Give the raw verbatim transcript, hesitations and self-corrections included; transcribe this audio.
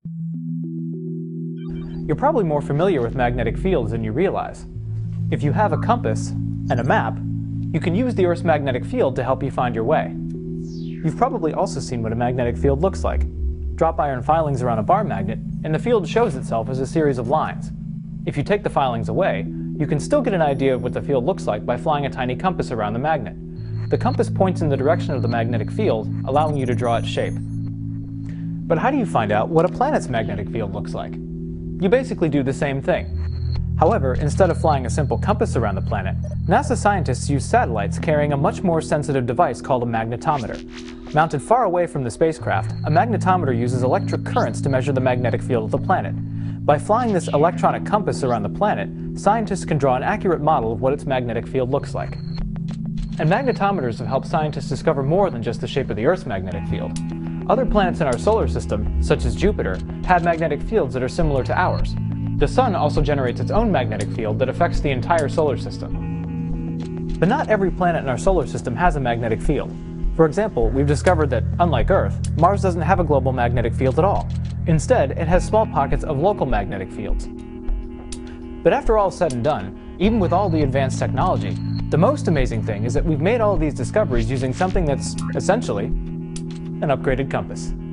You're probably more familiar with magnetic fields than you realize. If you have a compass and a map, you can use the Earth's magnetic field to help you find your way. You've probably also seen what a magnetic field looks like. Drop iron filings around a bar magnet, and the field shows itself as a series of lines. If you take the filings away, you can still get an idea of what the field looks like by flying a tiny compass around the magnet. The compass points in the direction of the magnetic field, allowing you to draw its shape. But how do you find out what a planet's magnetic field looks like? You basically do the same thing. However, instead of flying a simple compass around the planet, NASA scientists use satellites carrying a much more sensitive device called a magnetometer. Mounted far away from the spacecraft, a magnetometer uses electric currents to measure the magnetic field of the planet. By flying this electronic compass around the planet, scientists can draw an accurate model of what its magnetic field looks like. And magnetometers have helped scientists discover more than just the shape of the Earth's magnetic field. Other planets in our solar system, such as Jupiter, have magnetic fields that are similar to ours. The Sun also generates its own magnetic field that affects the entire solar system. But not every planet in our solar system has a magnetic field. For example, we've discovered that, unlike Earth, Mars doesn't have a global magnetic field at all. Instead, it has small pockets of local magnetic fields. But after all is said and done, even with all the advanced technology, the most amazing thing is that we've made all of these discoveries using something that's, essentially, an upgraded compass.